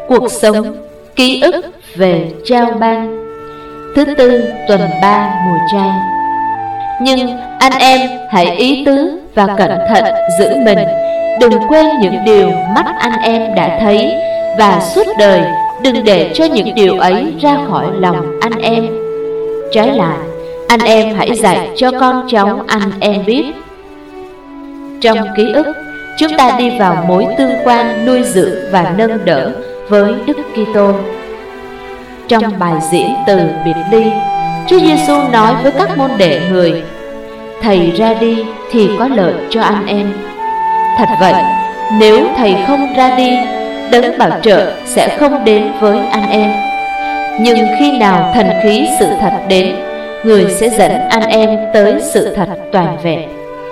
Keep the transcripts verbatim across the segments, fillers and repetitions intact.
Cuộc sống, ký ức về Chao Bang. Thứ tư tuần ba mùa trai. Nhưng anh em hãy ý tứ và cẩn thận giữ mình, đừng quên những điều mắt anh em đã thấy, và suốt đời đừng để cho những điều ấy ra khỏi lòng anh em. Trái lại, anh em hãy dạy cho con cháu anh em biết. Trong ký ức, chúng ta đi vào mối tương quan nuôi dưỡng và nâng đỡ với Đức Kitô. Trong bài diễn từ biệt ly, Chúa Giêsu nói với các môn đệ Người: Thầy ra đi thì có lợi cho anh em. Thật vậy, nếu Thầy không ra đi, Đấng Bảo Trợ sẽ không đến với anh em. Nhưng khi nào thần khí sự thật đến, Người sẽ dẫn anh em tới sự thật toàn vẹn.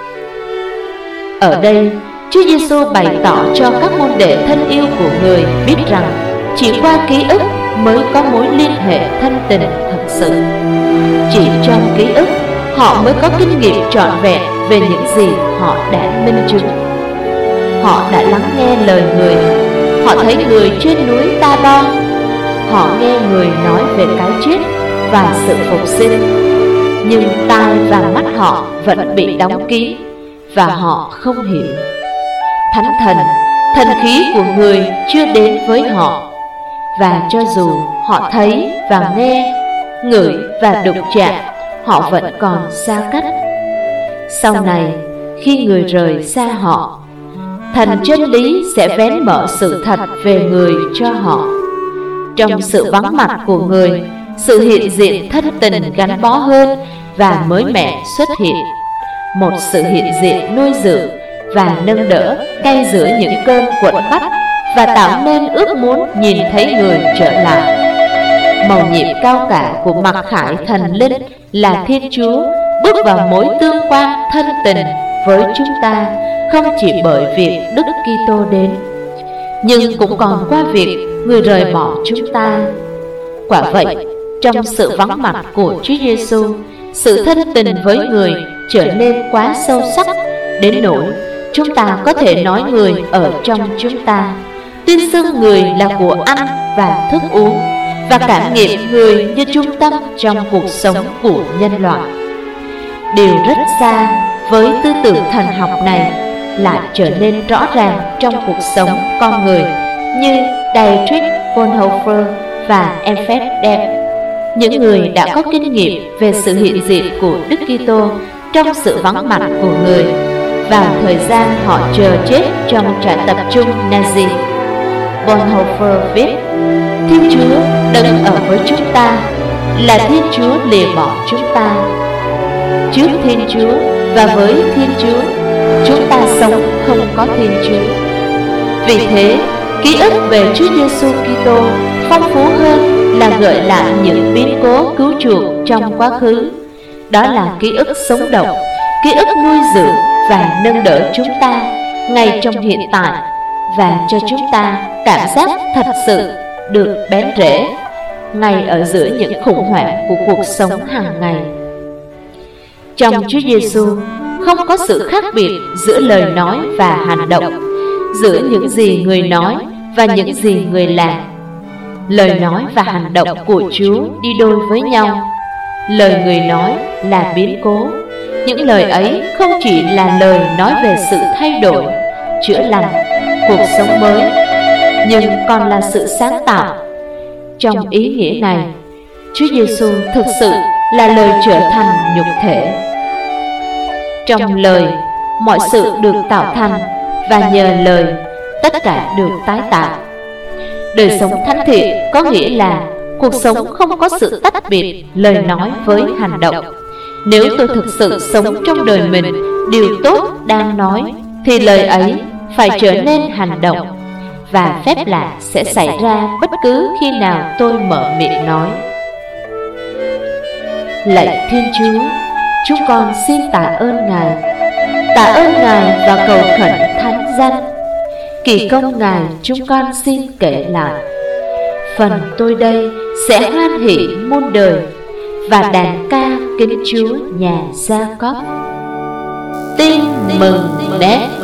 Ở đây, Chúa Giêsu bày tỏ cho các môn đệ thân yêu của Người biết rằng chỉ qua ký ức mới có mối liên hệ thân tình thật sự. Chỉ trong ký ức, họ mới có kinh nghiệm trọn vẹn về những gì họ đã minh chứng. Họ đã lắng nghe lời Người. Họ thấy Người trên núi Ta-bo. Họ nghe Người nói về cái chết và sự phục sinh. Nhưng tai và mắt họ vẫn bị đóng kín, và họ không hiểu. Thánh thần, thần khí của Người chưa đến với họ. Và cho dù họ thấy và nghe, ngửi và đụng chạm, họ vẫn còn xa cách. Sau này, khi Người rời xa họ, thần chân lý sẽ vén mở sự thật về Người cho họ. Trong sự vắng mặt của Người, sự hiện diện thân tình gắn bó hơn và mới mẻ xuất hiện. Một sự hiện diện nuôi dưỡng và nâng đỡ ngay giữa những cơn quẫn bách, và tạo nên ước muốn nhìn thấy Người trở lại. Mầu nhiệm cao cả của mặc khải thần linh là Thiên Chúa bước vào mối tương quan thân tình với chúng ta, không chỉ bởi việc Đức Kitô đến, nhưng cũng còn qua việc Người rời bỏ chúng ta. Quả vậy, trong sự vắng mặt của Chúa Giêsu, sự thân tình với Người trở nên quá sâu sắc đến nỗi chúng ta có thể nói Người ở trong chúng ta, tuyên xưng Người là của ăn và thức uống, và cảm nghiệm Người như trung tâm trong cuộc sống của nhân loại. Điều rất xa với tư tưởng thần học này lại trở nên rõ ràng trong cuộc sống con người, như Dietrich Bonhoeffer và Empherdem, những người đã có kinh nghiệm về sự hiện diện của Đức Kitô trong sự vắng mặt của Người vào thời gian họ chờ chết trong trại tập trung Nazi. Bonhoeffer viết: Thiên Chúa đấng ở với chúng ta là Thiên Chúa lìa bỏ chúng ta. Trước Thiên Chúa và với Thiên Chúa, chúng ta sống không có Thiên Chúa. Vì thế, ký ức về Chúa Giêsu Kitô phong phú hơn là gợi lại những biến cố cứu chuộc trong quá khứ. Đó là ký ức sống động, ký ức nuôi dưỡng và nâng đỡ chúng ta ngay trong hiện tại, và cho chúng ta cảm giác thật sự được bén rễ ngay ở giữa những khủng hoảng của cuộc sống hàng ngày. Trong Chúa Giêsu không có sự khác biệt giữa lời nói và hành động, giữa những gì Người nói và những gì Người làm. Lời nói và hành động của Chúa đi đôi với nhau. Lời Người nói là biến cố. Những lời ấy không chỉ là lời nói về sự thay đổi, chữa lành, cuộc sống mới, nhưng còn là sự sáng tạo. Trong ý nghĩa này, Chúa Giêsu thực sự là lời trở thành nhục thể. Trong lời, mọi sự được tạo thành, và nhờ lời, tất cả được tái tạo. Đời sống thánh thiện có nghĩa là cuộc sống không có sự tách biệt lời nói với hành động. Nếu tôi thực sự sống trong đời mình điều tốt đang nói, thì lời ấy phải trở nên hành động, và phép lạ sẽ xảy ra bất cứ khi nào tôi mở miệng nói. Lạy Thiên Chúa, chúng con xin tạ ơn Ngài, tạ ơn Ngài và cầu khẩn thánh danh. Kỳ công Ngài chúng con xin kể lại. Phần tôi đây sẽ hoan hỷ muôn đời, và đàn ca kính Chúa nhà Gia Cóp. Tin mừng nét.